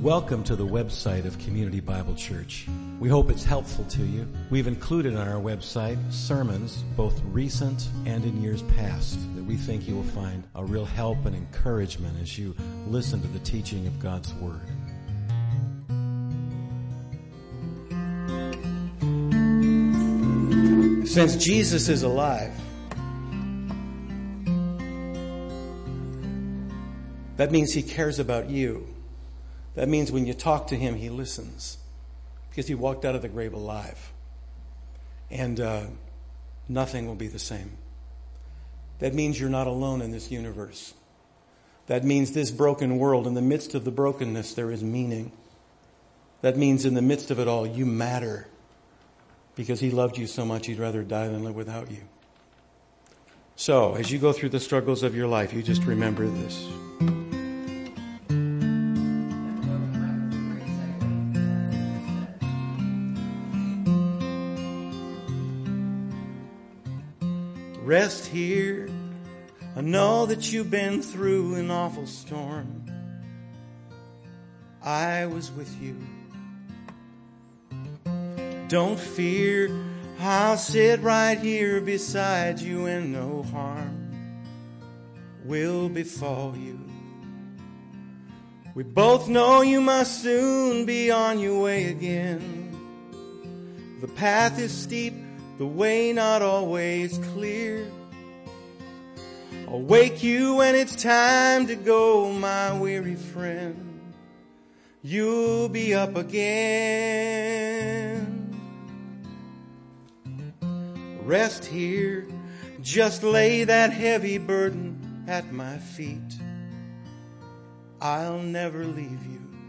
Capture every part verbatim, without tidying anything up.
Welcome to the website of Community Bible Church. We hope it's helpful to you. We've included on our website sermons, both recent and in years past, that we think you will find a real help and encouragement as you listen to the teaching of God's Word. Since Jesus is alive, that means He cares about you. That means when you talk to Him, He listens. Because He walked out of the grave alive. And uh, nothing will be the same. That means you're not alone in this universe. That means this broken world, in the midst of the brokenness, there is meaning. That means in the midst of it all, you matter. Because He loved you so much, He'd rather die than live without you. So, as you go through the struggles of your life, you just remember this. Rest here. I know that you've been through an awful storm. I was with you. Don't fear. I'll sit right here beside you and no harm will befall you. We both know you must soon be on your way again. The path is steep, the way not always clear. I'll wake you when it's time to go, my weary friend. You'll be up again. Rest here, just lay that heavy burden at my feet. I'll never leave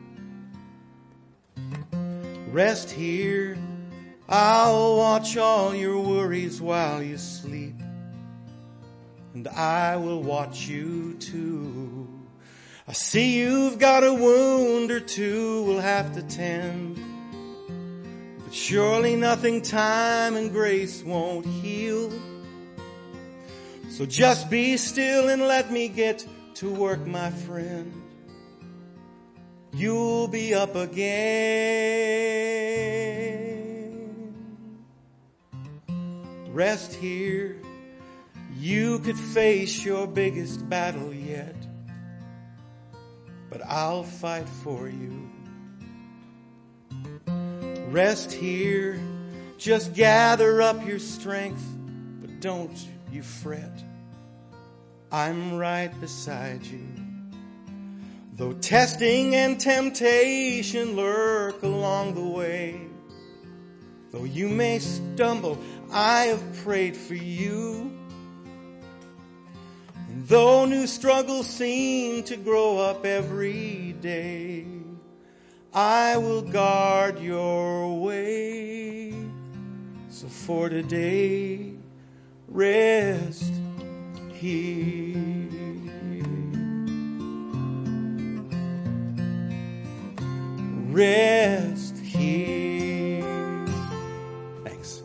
you. Rest here, I'll watch all your worries while you sleep. And I will watch you too. I see you've got a wound or two we'll have to tend. But surely nothing time and grace won't heal. So just be still and let me get to work, my friend. You'll be up again. Rest here. You could face your biggest battle yet, but I'll fight for you. Rest here. Just gather up your strength, but don't you fret. I'm right beside you. Though testing and temptation lurk along the way, though you may stumble, I have prayed for you. And though new struggles seem to grow up every day, I will guard your way. So for today, rest here. Rest here. Thanks.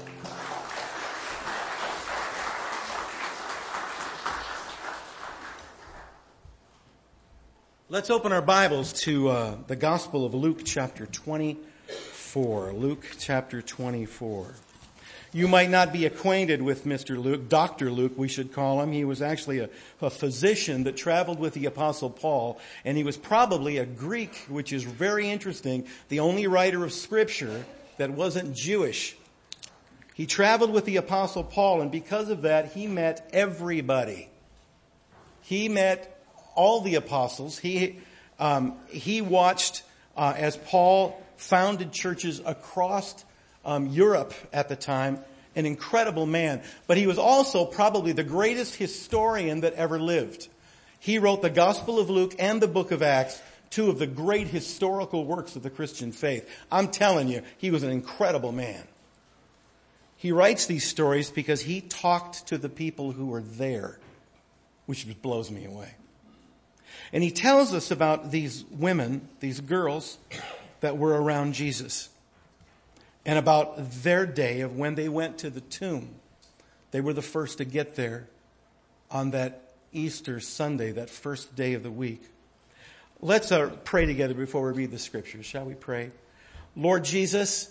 Let's open our Bibles to uh, the Gospel of Luke chapter twenty-four. Luke chapter twenty-four. You might not be acquainted with Mister Luke, Doctor Luke, we should call him. He was actually a, a physician that traveled with the Apostle Paul, and he was probably a Greek, which is very interesting, the only writer of Scripture that wasn't Jewish. He traveled with the Apostle Paul, and because of that, he met everybody. He met all the apostles. He um, he watched uh, as Paul founded churches across Um, Europe at the time, an incredible man. But he was also probably the greatest historian that ever lived. He wrote the Gospel of Luke and the book of Acts, two of the great historical works of the Christian faith. I'm telling you, he was an incredible man. He writes these stories because he talked to the people who were there, which blows me away. And he tells us about these women, these girls that were around Jesus. And about their day of when they went to the tomb. They were the first to get there on that Easter Sunday, that first day of the week. Let's uh, pray together before we read the scriptures. Shall we pray? Lord Jesus,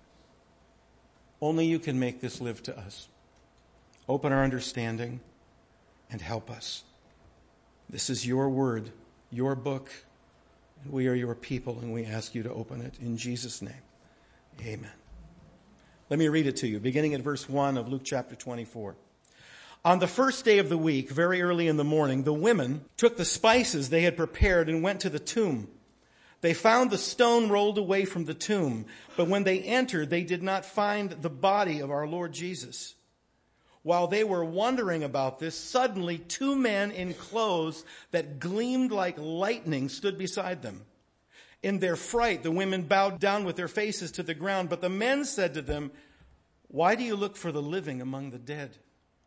only you can make this live to us. Open our understanding and help us. This is your word, your book, and we are your people, and we ask you to open it in Jesus' name. Amen. Let me read it to you, beginning at verse one of Luke chapter twenty-four. On the first day of the week, very early in the morning, the women took the spices they had prepared and went to the tomb. They found the stone rolled away from the tomb, but when they entered, they did not find the body of our Lord Jesus. While they were wondering about this, suddenly two men in clothes that gleamed like lightning stood beside them. In their fright, the women bowed down with their faces to the ground, but the men said to them, "Why do you look for the living among the dead?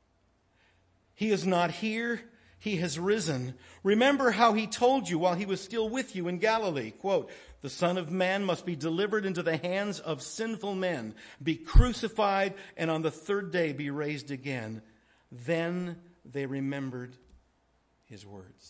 He is not here. He has risen. Remember how he told you while he was still with you in Galilee, quote, the Son of Man must be delivered into the hands of sinful men, be crucified, and on the third day be raised again." Then they remembered his words.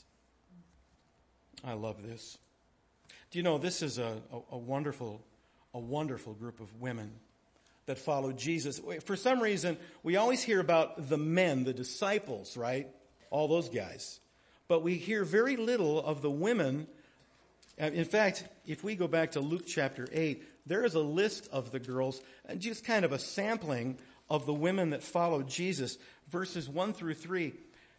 I love this. Do you know, this is a, a, a wonderful, a wonderful group of women that followed Jesus. For some reason, we always hear about the men, the disciples, right? All those guys. But we hear very little of the women. In fact, if we go back to Luke chapter eight, there is a list of the girls, and just kind of a sampling of the women that followed Jesus. Verses one through three.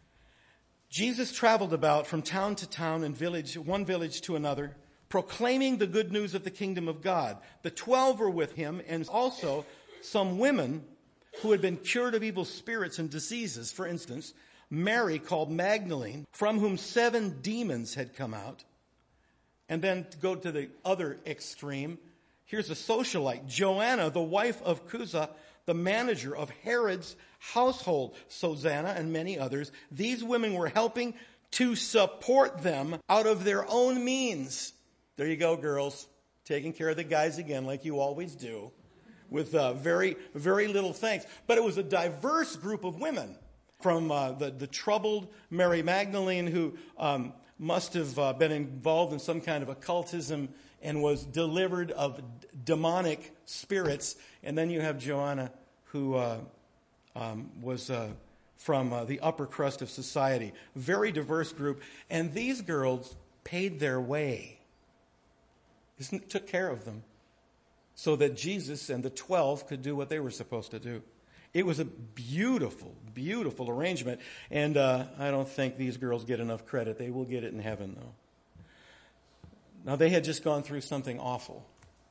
Jesus traveled about from town to town and village, one village to another, proclaiming the good news of the kingdom of God. The twelve were with him, and also some women who had been cured of evil spirits and diseases. For instance, Mary, called Magdalene, from whom seven demons had come out. And then to go to the other extreme, here's a socialite, Joanna, the wife of Chuza, the manager of Herod's household, Susanna and many others. These women were helping to support them out of their own means. There you go, girls, taking care of the guys again like you always do, with uh, very, very little thanks. But it was a diverse group of women, from uh, the, the troubled Mary Magdalene, who um, must have uh, been involved in some kind of occultism and was delivered of d- demonic spirits. And then you have Joanna, who uh, um, was uh, from uh, the upper crust of society. Very diverse group. And these girls paid their way. Took care of them so that Jesus and the twelve could do what they were supposed to do. It was a beautiful, beautiful arrangement. And uh, I don't think these girls get enough credit. They will get it in heaven, though. Now, they had just gone through something awful.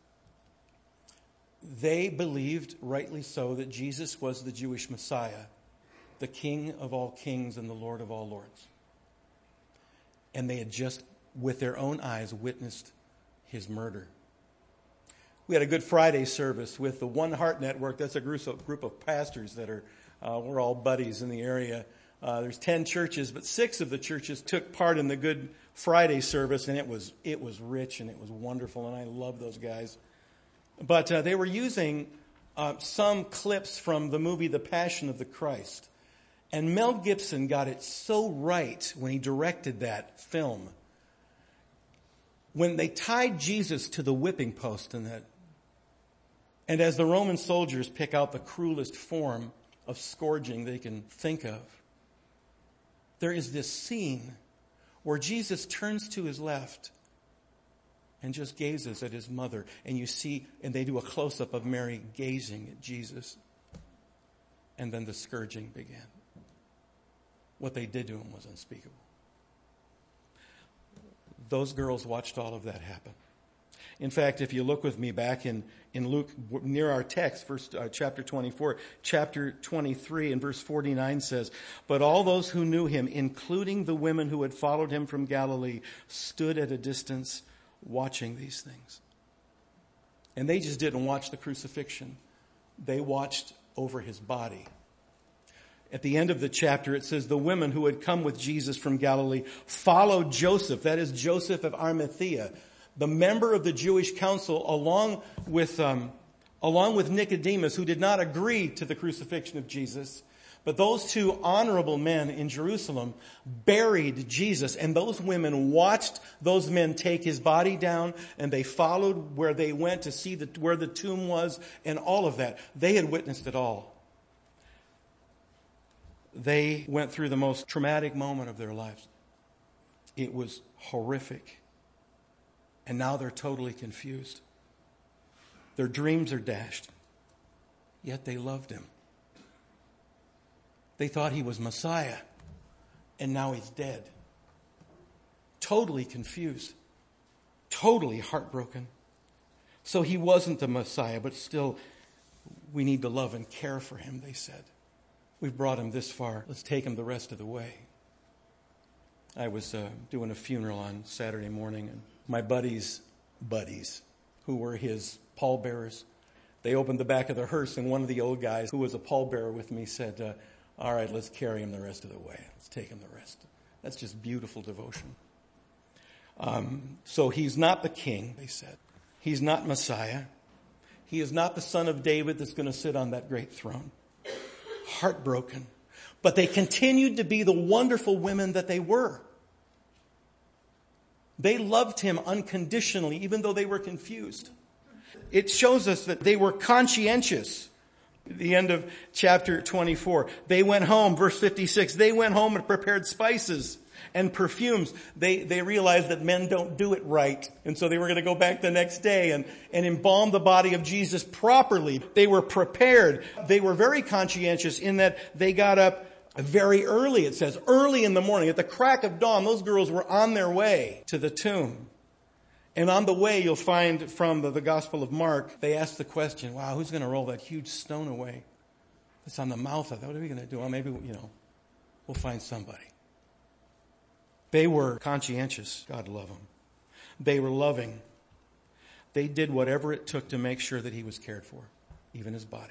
They believed, rightly so, that Jesus was the Jewish Messiah, the King of all kings and the Lord of all lords. And they had just, with their own eyes, witnessed his murder. We had a Good Friday service with the One Heart Network. That's a group of, group of pastors that are, uh, we're all buddies in the area. Uh, there's ten churches, but six of the churches took part in the Good Friday service, and it was it was rich and it was wonderful, and I love those guys. But uh, they were using uh, some clips from the movie The Passion of the Christ. And Mel Gibson got it so right when he directed that film. When they tied Jesus to the whipping post in that, and as the Roman soldiers pick out the cruelest form of scourging they can think of, there is this scene where Jesus turns to his left and just gazes at his mother. And you see, and they do a close-up of Mary gazing at Jesus. And then the scourging began. What they did to him was unspeakable. Those girls watched all of that happen. In fact, if you look with me back in, in Luke, near our text, verse, uh, chapter twenty-four, chapter twenty-three and verse forty-nine says, "But all those who knew him, including the women who had followed him from Galilee, stood at a distance watching these things." And they just didn't watch the crucifixion. They watched over his body. At the end of the chapter, it says, the women who had come with Jesus from Galilee followed Joseph, that is Joseph of Arimathea, the member of the Jewish council, along with, um, along with Nicodemus, who did not agree to the crucifixion of Jesus. But those two honorable men in Jerusalem buried Jesus, and those women watched those men take his body down, and they followed where they went to see the, where the tomb was and all of that. They had witnessed it all. They went through the most traumatic moment of their lives. It was horrific. And now they're totally confused. Their dreams are dashed. Yet they loved him. They thought he was Messiah, and now he's dead. Totally confused. Totally heartbroken. So he wasn't the Messiah, but still, we need to love and care for him, they said. We've brought him this far. Let's take him the rest of the way. I was uh, doing a funeral on Saturday morning, and my buddies, buddies, who were his pallbearers, they opened the back of the hearse, and one of the old guys who was a pallbearer with me said, uh, all right, let's carry him the rest of the way. Let's take him the rest. That's just beautiful devotion. Um, so he's not the king, they said. He's not Messiah. He is not the son of David that's going to sit on that great throne. Heartbroken. But they continued to be the wonderful women that they were. They loved him unconditionally, even though they were confused. It shows us that they were conscientious. The end of chapter twenty-four. They went home, verse fifty-six, they went home and prepared spices and perfumes. They, they realized that men don't do it right. And so they were going to go back the next day and, and embalm the body of Jesus properly. They were prepared. They were very conscientious in that they got up very early, it says, early in the morning. At the crack of dawn, those girls were on their way to the tomb. And on the way, you'll find from the, the Gospel of Mark, they asked the question, wow, who's going to roll that huge stone away? It's on the mouth of that. What are we going to do? Well, maybe, you know, we'll find somebody. They were conscientious. God love them. They were loving. They did whatever it took to make sure that he was cared for, even his body.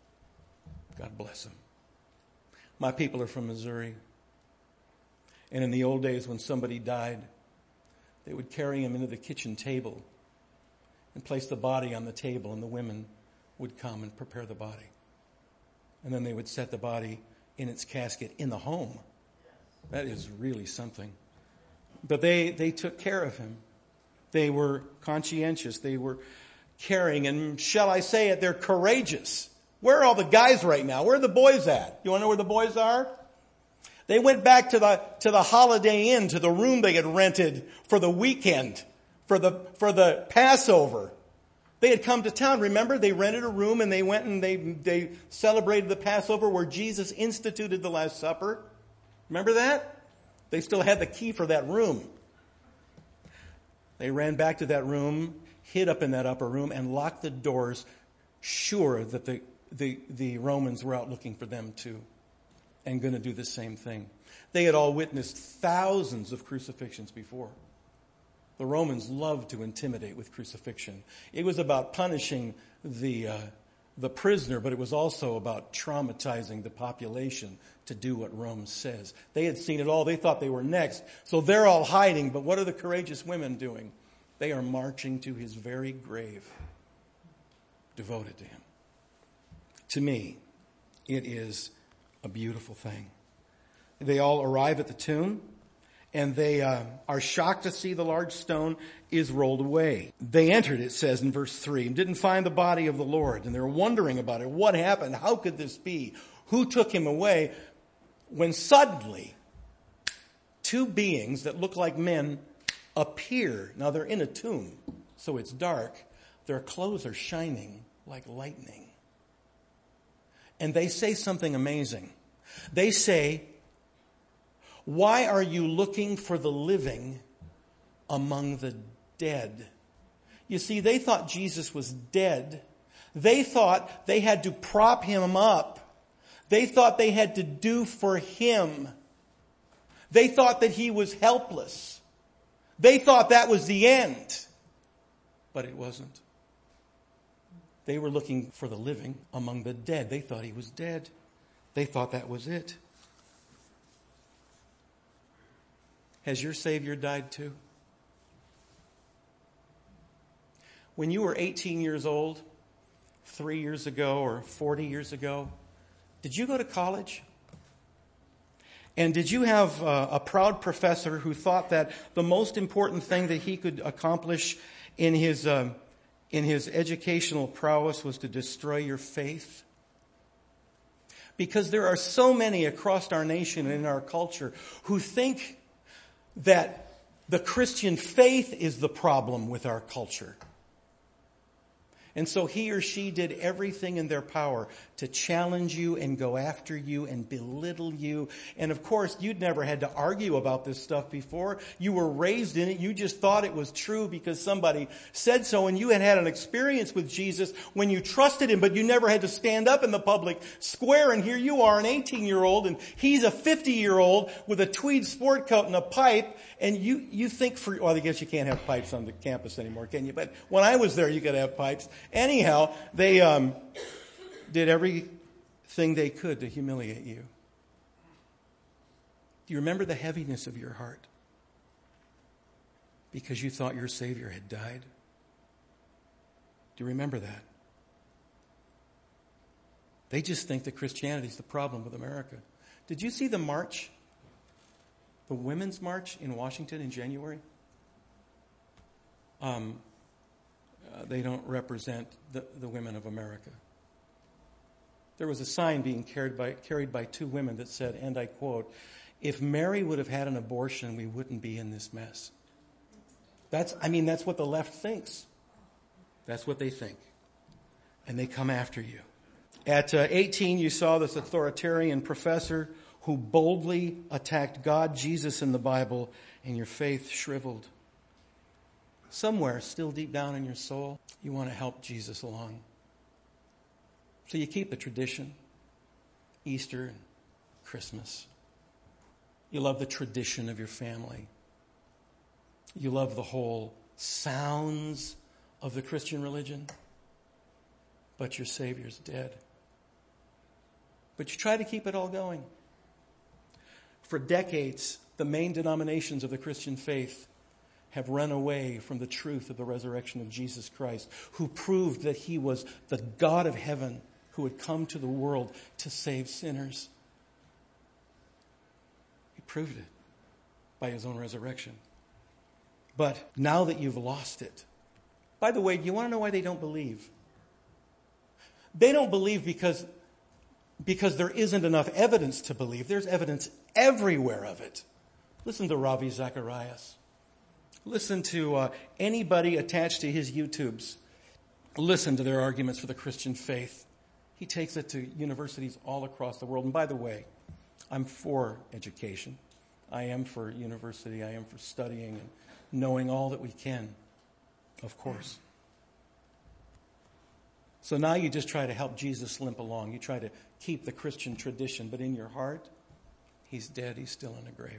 God bless him. My people are from Missouri. And in the old days when somebody died, they would carry him into the kitchen table and place the body on the table, and the women would come and prepare the body. And then they would set the body in its casket in the home. That is really something. But they, they took care of him. They were conscientious. They were caring. And shall I say it, they're courageous. Where are all the guys right now? Where are the boys at? You want to know where the boys are? They went back to the, to the Holiday Inn, to the room they had rented for the weekend, for the, for the Passover. They had come to town. Remember, they rented a room and they went and they, they celebrated the Passover where Jesus instituted the Last Supper. Remember that? They still had the key for that room. They ran back to that room, hid up in that upper room, and locked the doors, sure that the, the, the Romans were out looking for them too, and going to do the same thing. They had all witnessed thousands of crucifixions before. The Romans loved to intimidate with crucifixion. It was about punishing the uh, the prisoner, but it was also about traumatizing the population to do what Rome says. They had seen it all. They thought they were next. So they're all hiding. But what are the courageous women doing? They are marching to his very grave, devoted to him. To me, it is a beautiful thing. They all arrive at the tomb, and they uh, are shocked to see the large stone is rolled away. They entered, it says in verse three, and didn't find the body of the Lord. And they're wondering about it. What happened? How could this be? Who took him away? When suddenly, two beings that look like men appear. Now they're in a tomb, so it's dark. Their clothes are shining like lightning. And they say something amazing. They say, "Why are you looking for the living among the dead?" You see, they thought Jesus was dead. They thought they had to prop him up. They thought they had to do for him. They thought that he was helpless. They thought that was the end. But it wasn't. They were looking for the living among the dead. They thought he was dead. They thought that was it. Has your Savior died too? When you were eighteen years old, three years ago or forty years ago, did you go to college? And did you have uh, a proud professor who thought that the most important thing that he could accomplish in his um, in his educational prowess was to destroy your faith? Because there are so many across our nation and in our culture who think that the Christian faith is the problem with our culture. And so he or she did everything in their power to challenge you and go after you and belittle you. And of course, you'd never had to argue about this stuff before. You were raised in it. You just thought it was true because somebody said so. And you had had an experience with Jesus when you trusted him, but you never had to stand up in the public square. And here you are, an eighteen-year-old, and he's a fifty-year-old with a tweed sport coat and a pipe. And you, you think for, well, I guess you can't have pipes on the campus anymore, can you? But when I was there, you could have pipes. Anyhow, they um, did everything they could to humiliate you. Do you remember the heaviness of your heart? Because you thought your Savior had died? Do you remember that? They just think that Christianity is the problem with America. Did you see the march? The Women's March in Washington in January? Um, uh, they don't represent the, the women of America. There was a sign being carried by, carried by two women that said, and I quote, "If Mary would have had an abortion, we wouldn't be in this mess." That's, I mean, that's what the left thinks. That's what they think. And they come after you. At uh, eighteen, you saw this authoritarian professor who boldly attacked God, Jesus, and the Bible, and your faith shriveled. Somewhere, still deep down in your soul, you want to help Jesus along. So you keep the tradition, Easter and Christmas. You love the tradition of your family. You love the whole sounds of the Christian religion, but your Savior's dead. But you try to keep it all going. For decades, the main denominations of the Christian faith have run away from the truth of the resurrection of Jesus Christ, who proved that he was the God of heaven who had come to the world to save sinners. He proved it by his own resurrection. But now that you've lost it, by the way, do you want to know why they don't believe? They don't believe because Because there isn't enough evidence to believe. There's evidence everywhere of it. Listen to Ravi Zacharias. Listen to uh, anybody attached to his YouTubes. Listen to their arguments for the Christian faith. He takes it to universities all across the world. And by the way, I'm for education. I am for university. I am for studying and knowing all that we can, of course. So now you just try to help Jesus limp along. You try to keep the Christian tradition, but in your heart, he's dead. He's still in a grave.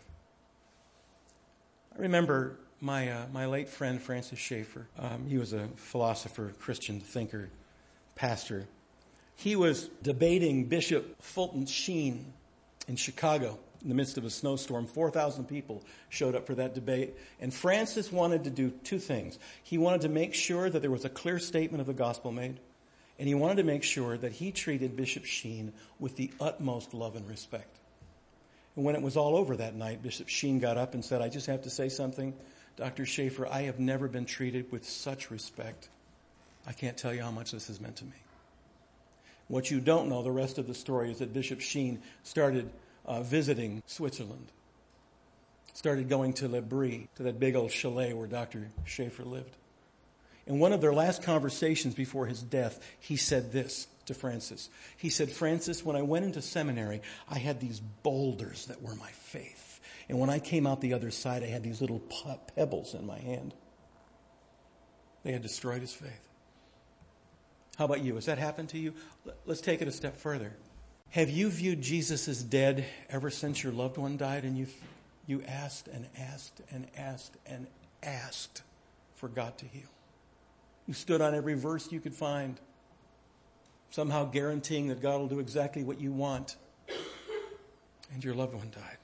I remember my uh, my late friend Francis Schaeffer. Um, he was a philosopher, Christian thinker, pastor. He was debating Bishop Fulton Sheen in Chicago in the midst of a snowstorm. four thousand people showed up for that debate. And Francis wanted to do two things. He wanted to make sure that there was a clear statement of the gospel made. And he wanted to make sure that he treated Bishop Sheen with the utmost love and respect. And when it was all over that night, Bishop Sheen got up and said, "I just have to say something. Doctor Schaeffer, I have never been treated with such respect. I can't tell you how much this has meant to me." What you don't know, the rest of the story, is that Bishop Sheen started uh, visiting Switzerland. Started going to Le Brie, to that big old chalet where Doctor Schaeffer lived. In one of their last conversations before his death, he said this to Francis. He said, "Francis, when I went into seminary, I had these boulders that were my faith. And when I came out the other side, I had these little pebbles in my hand." They had destroyed his faith. How about you? Has that happened to you? Let's take it a step further. Have you viewed Jesus as dead ever since your loved one died, and you you asked and asked and asked and asked for God to heal? You stood on every verse you could find, somehow guaranteeing that God will do exactly what you want. And your loved one died.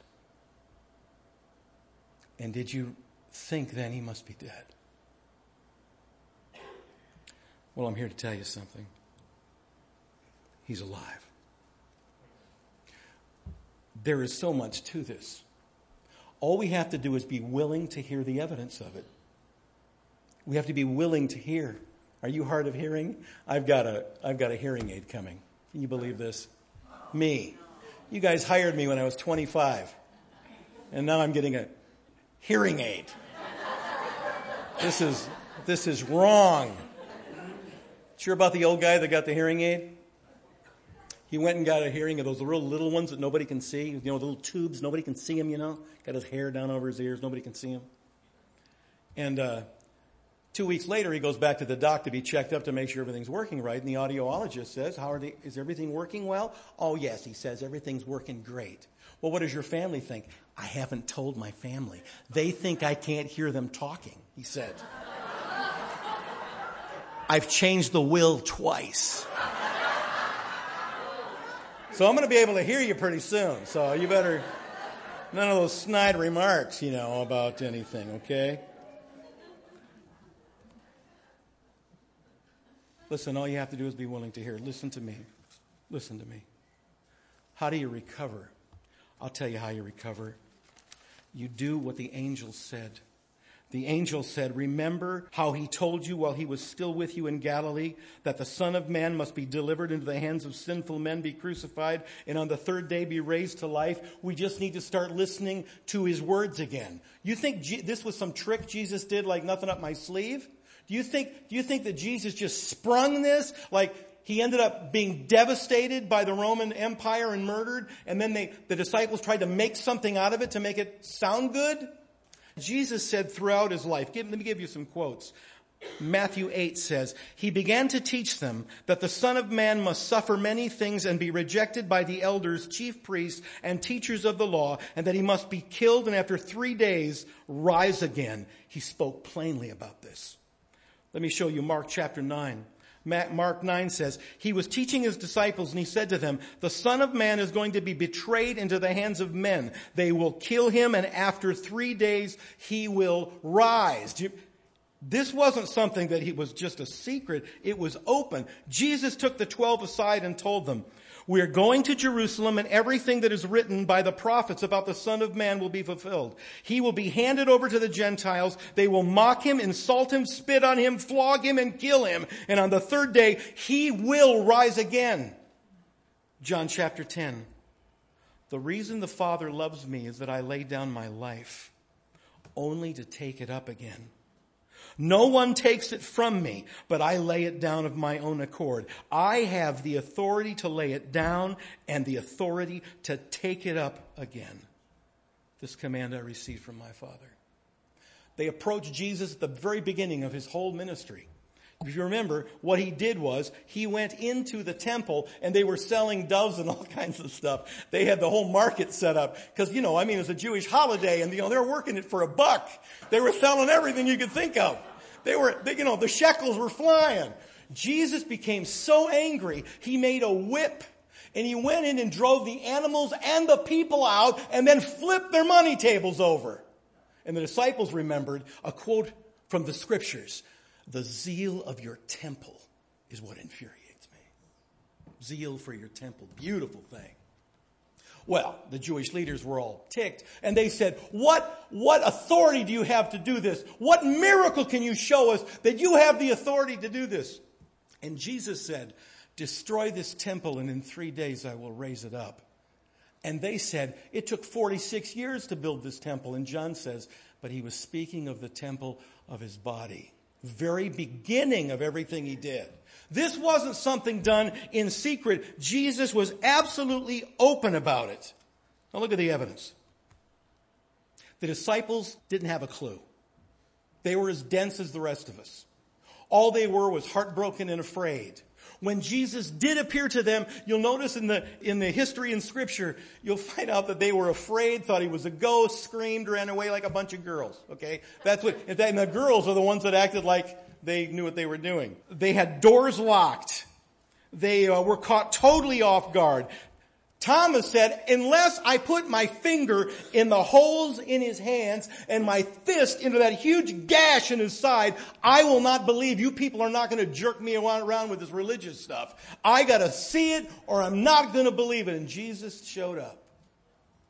And did you think then he must be dead? Well, I'm here to tell you something. He's alive. There is so much to this. All we have to do is be willing to hear the evidence of it. We have to be willing to hear. Are you hard of hearing? I've got a, I've got a hearing aid coming. Can you believe this? Me. You guys hired me when I was twenty-five. And now I'm getting a hearing aid. This is, this is wrong. Sure about the old guy that got the hearing aid? He went and got a hearing of those real little ones that nobody can see. You know, the little tubes, nobody can see him, you know. Got his hair down over his ears, nobody can see him. And uh, two weeks later, he goes back to the doc to be checked up to make sure everything's working right. And the audiologist says, "How are they, is everything working well?" "Oh, yes," he says, "everything's working great." "Well, what does your family think?" "I haven't told my family. They think I can't hear them talking," he said. "I've changed the will twice. So I'm going to be able to hear you pretty soon. So you better, none of those snide remarks, you know, about anything, okay?" Listen, all you have to do is be willing to hear. Listen to me. Listen to me. How do you recover? I'll tell you how you recover. You do what the angel said. The angel said, "Remember how he told you while he was still with you in Galilee that the Son of Man must be delivered into the hands of sinful men, be crucified, and on the third day be raised to life." We just need to start listening to his words again. You think G- this was some trick Jesus did like nothing up my sleeve? Do you think, do you think that Jesus just sprung this like he ended up being devastated by the Roman Empire and murdered, and then they, the disciples tried to make something out of it to make it sound good? Jesus said throughout his life, give, let me give you some quotes. Matthew eight says, "He began to teach them that the Son of Man must suffer many things and be rejected by the elders, chief priests, and teachers of the law, and that he must be killed and after three days rise again." He spoke plainly about this. Let me show you Mark chapter nine. Mark nine says, "He was teaching his disciples and he said to them, 'The Son of Man is going to be betrayed into the hands of men. They will kill him and after three days he will rise.'" This wasn't something that he was just a secret. It was open. Jesus took the twelve aside and told them, "We are going to Jerusalem and everything that is written by the prophets about the Son of Man will be fulfilled. He will be handed over to the Gentiles. They will mock him, insult him, spit on him, flog him, and kill him. And on the third day, he will rise again." John chapter ten. "The reason the Father loves me is that I lay down my life only to take it up again. No one takes it from me, but I lay it down of my own accord. I have the authority to lay it down and the authority to take it up again. This command I received from my Father." They approached Jesus at the very beginning of his whole ministry. If you remember, what he did was he went into the temple and they were selling doves and all kinds of stuff. They had the whole market set up because, you know, I mean, it was a Jewish holiday and, you know, they were working it for a buck. They were selling everything you could think of. They were, they, you know, the shekels were flying. Jesus became so angry, he made a whip and he went in and drove the animals and the people out and then flipped their money tables over. And the disciples remembered a quote from the scriptures. "The zeal of your temple is what infuriates me." Zeal for your temple. Beautiful thing. Well, the Jewish leaders were all ticked and they said, what, what authority do you have to do this? What miracle can you show us that you have the authority to do this? And Jesus said, "Destroy this temple and in three days I will raise it up." And they said, "It took forty-six years to build this temple." And John says, but he was speaking of the temple of his body. Very beginning of everything he did. This wasn't something done in secret. Jesus was absolutely open about it. Now look at the evidence. The disciples didn't have a clue. They were as dense as the rest of us. All they were was heartbroken and afraid. When Jesus did appear to them, you'll notice in the, in the history in scripture, you'll find out that they were afraid, thought he was a ghost, screamed, ran away like a bunch of girls. Okay? That's what, and the girls are the ones that acted like they knew what they were doing. They had doors locked. They uh, were caught totally off guard. Thomas said, "Unless I put my finger in the holes in his hands and my fist into that huge gash in his side, I will not believe. You people are not going to jerk me around with this religious stuff. I got to see it or I'm not going to believe it." And Jesus showed up.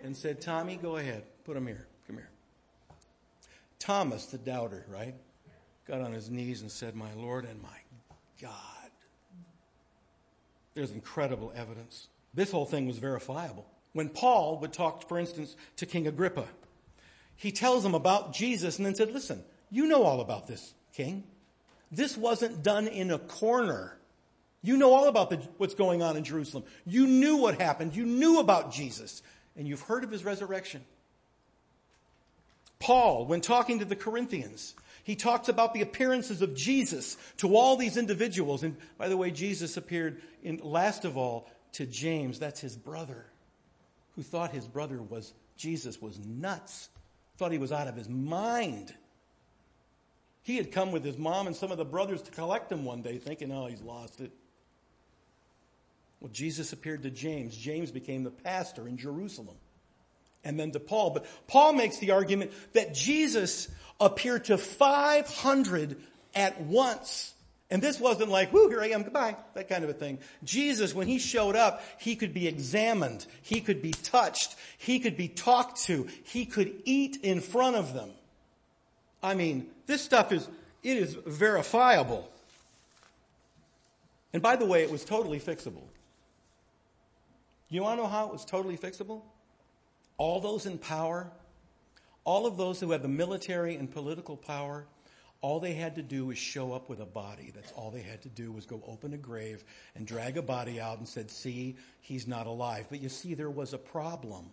and said, Tommy, go ahead. Put him here. Come here. Thomas, the doubter, right? Got on his knees and said, my Lord and my God. There's incredible evidence. This whole thing was verifiable. When Paul would talk, for instance, to King Agrippa, he tells him about Jesus and then said, listen, you know all about this, King. This wasn't done in a corner. You know all about the, what's going on in Jerusalem. You knew what happened. You knew about Jesus. And you've heard of his resurrection. Paul, when talking to the Corinthians, he talks about the appearances of Jesus to all these individuals. And by the way, Jesus appeared in, last of all to James. That's his brother, who thought his brother was, Jesus was nuts. Thought he was out of his mind. He had come with his mom and some of the brothers to collect him one day, thinking, oh, he's lost it. Well, Jesus appeared to James. James became the pastor in Jerusalem. And then to Paul. But Paul makes the argument that Jesus appeared to five hundred at once. And this wasn't like, whoo, here I am, goodbye, that kind of a thing. Jesus, when he showed up, he could be examined. He could be touched. He could be talked to. He could eat in front of them. I mean, this stuff is, it is verifiable. And by the way, it was totally fixable. You want to know how it was totally fixable? All those in power, all of those who had the military and political power, all they had to do was show up with a body. That's all they had to do was go open a grave and drag a body out and said, see, he's not alive. But you see, there was a problem.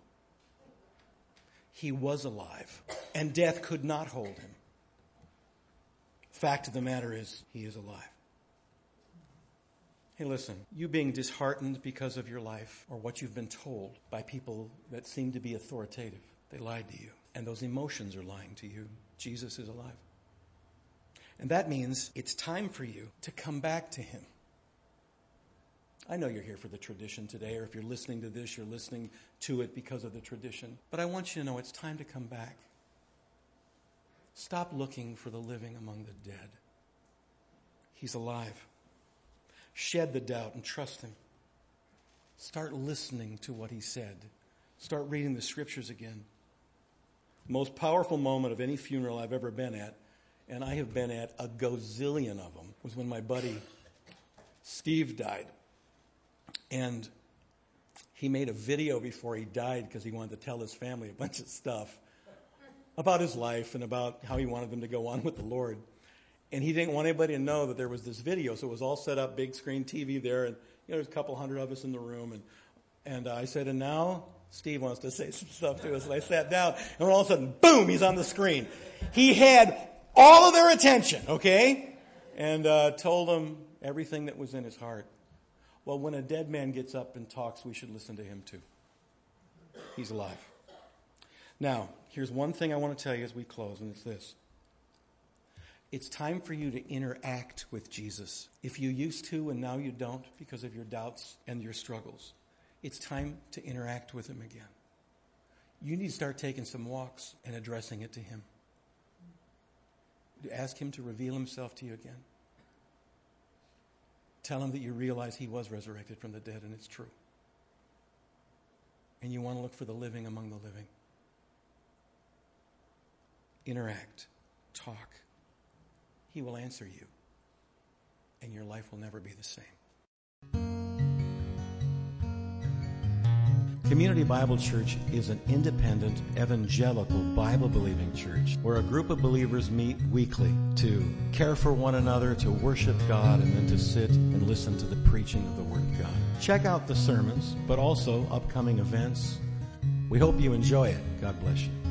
He was alive, and death could not hold him. Fact of the matter is, he is alive. Hey, listen, you being disheartened because of your life or what you've been told by people that seem to be authoritative, they lied to you. And those emotions are lying to you. Jesus is alive. And that means it's time for you to come back to him. I know you're here for the tradition today, or if you're listening to this, you're listening to it because of the tradition. But I want you to know it's time to come back. Stop looking for the living among the dead. He's alive. Shed the doubt and trust him. Start listening to what he said. Start reading the scriptures again. The most powerful moment of any funeral I've ever been at, and I have been at a gazillion of them, was when my buddy Steve died. And he made a video before he died because he wanted to tell his family a bunch of stuff about his life and about how he wanted them to go on with the Lord. And he didn't want anybody to know that there was this video, so it was all set up, big screen T V there, and you know, there's a couple hundred of us in the room. And and uh, I said, and now Steve wants to say some stuff to us. And I sat down, and all of a sudden, boom, he's on the screen. He had all of their attention, okay? And uh, told them everything that was in his heart. Well, when a dead man gets up and talks, we should listen to him too. He's alive. Now, here's one thing I want to tell you as we close, and it's this. It's time for you to interact with Jesus. If you used to and now you don't because of your doubts and your struggles, it's time to interact with him again. You need to start taking some walks and addressing it to him. Ask him to reveal himself to you again. Tell him that you realize he was resurrected from the dead and it's true. And you want to look for the living among the living. Interact. Talk. He will answer you. And your life will never be the same. Community Bible Church is an independent, evangelical, Bible-believing church where a group of believers meet weekly to care for one another, to worship God, and then to sit and listen to the preaching of the Word of God. Check out the sermons, but also upcoming events. We hope you enjoy it. God bless you.